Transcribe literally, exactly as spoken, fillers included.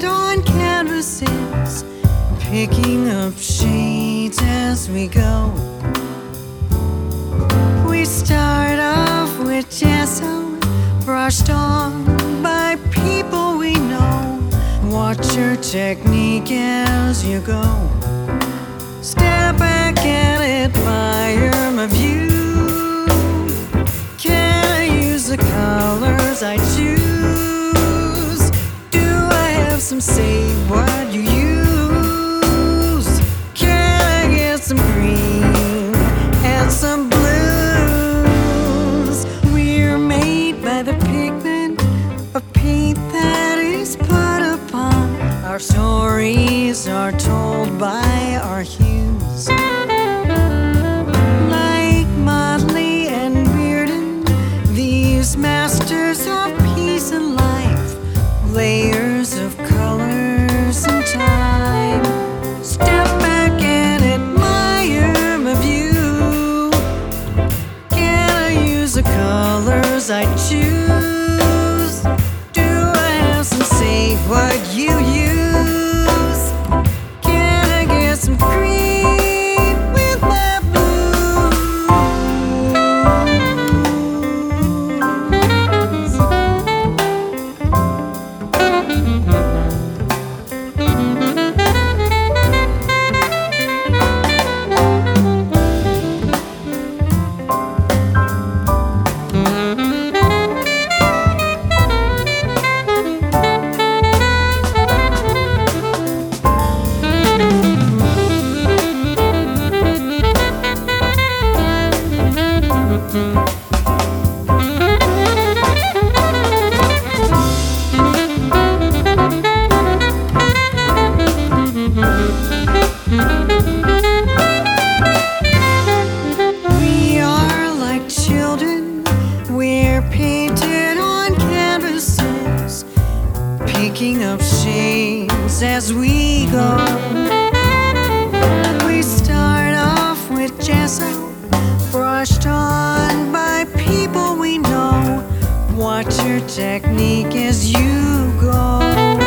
on canvases, picking up shades as we go. We start off with gesso, brushed on by people we know. Watch your technique as you go. Step back and admire my view. Can I use the colors I choose? Do I have some say what you use? Can I get some green and some blues? We're made by the pigment of paint that is put upon. Our stories are told by our hues. Like Motley and Bearden, these masters of peace and life, layers of colors and time. Step back and admire my view. Can I use the colors I choose? Do I have some say what you use? Can I get some cream with my We are like children, we're painted on canvases, picking up shades as we go. We start off with gesso, brushed on by people we know. Watch your technique as you go.